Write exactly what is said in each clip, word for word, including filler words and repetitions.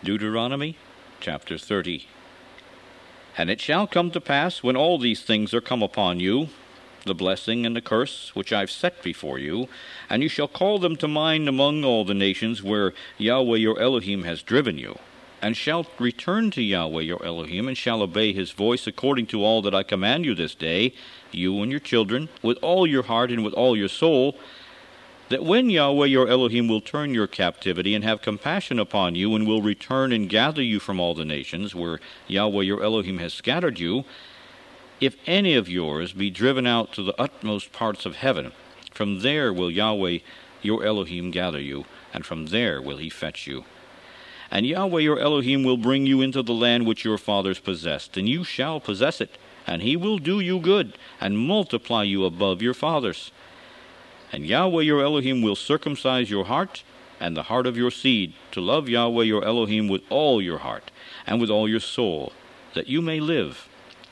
Deuteronomy chapter thirty. And it shall come to pass, when all these things are come upon you, the blessing and the curse which I have set before you, and you shall call them to mind among all the nations where Yahweh your Elohim has driven you, and shall return to Yahweh your Elohim, and shall obey his voice according to all that I command you this day, you and your children, with all your heart and with all your soul, that when Yahweh your Elohim will turn your captivity and have compassion upon you, and will return and gather you from all the nations where Yahweh your Elohim has scattered you, if any of yours be driven out to the utmost parts of heaven, from there will Yahweh your Elohim gather you, and from there will he fetch you. And Yahweh your Elohim will bring you into the land which your fathers possessed, and you shall possess it, and he will do you good, and multiply you above your fathers. And Yahweh your Elohim will circumcise your heart and the heart of your seed, to love Yahweh your Elohim with all your heart and with all your soul, that you may live.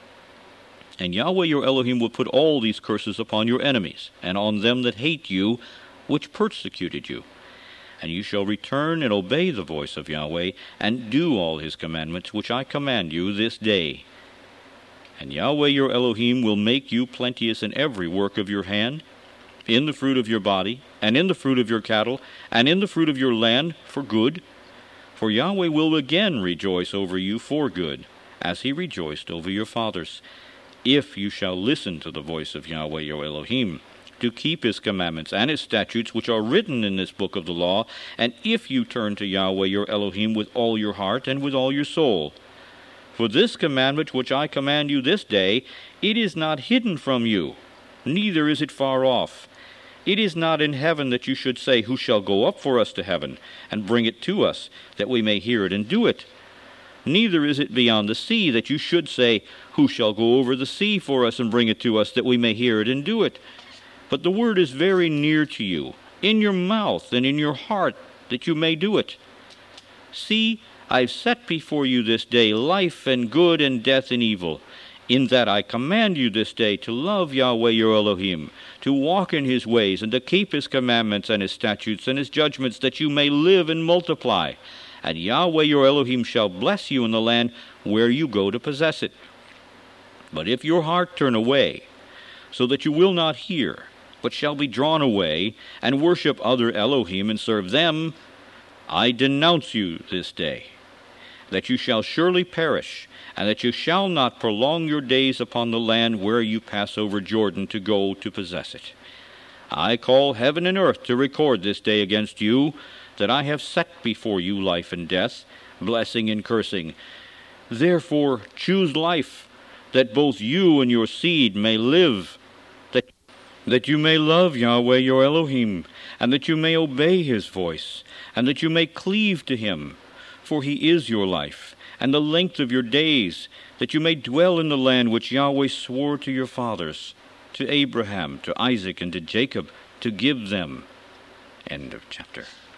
And Yahweh your Elohim will put all these curses upon your enemies, and on them that hate you, which persecuted you. And you shall return and obey the voice of Yahweh, and do all his commandments which I command you this day. And Yahweh your Elohim will make you plenteous in every work of your hand, in the fruit of your body, and in the fruit of your cattle, and in the fruit of your land, for good. For Yahweh will again rejoice over you for good, as he rejoiced over your fathers, if you shall listen to the voice of Yahweh your Elohim, to keep his commandments and his statutes which are written in this book of the law, and if you turn to Yahweh your Elohim with all your heart and with all your soul. For this commandment which I command you this day, it is not hidden from you, neither is it far off. It is not in heaven, that you should say, who shall go up for us to heaven, and bring it to us, that we may hear it and do it? Neither is it beyond the sea, that you should say, who shall go over the sea for us, and bring it to us, that we may hear it and do it? But the word is very near to you, in your mouth and in your heart, that you may do it. See, I have set before you this day life and good, and death and evil. In that I command you this day to love Yahweh your Elohim, to walk in his ways, and to keep his commandments and his statutes and his judgments, that you may live and multiply. And Yahweh your Elohim shall bless you in the land where you go to possess it. But if your heart turn away, so that you will not hear, but shall be drawn away, and worship other Elohim, and serve them, I denounce you this day, that you shall surely perish, and that you shall not prolong your days upon the land where you pass over Jordan to go to possess it. I call heaven and earth to record this day against you, that I have set before you life and death, blessing and cursing. Therefore choose life, that both you and your seed may live, that, that you may love Yahweh your Elohim, and that you may obey his voice, and that you may cleave to him, for he is your life, and the length of your days, that you may dwell in the land which Yahweh swore to your fathers, to Abraham, to Isaac, and to Jacob, to give them. End of chapter.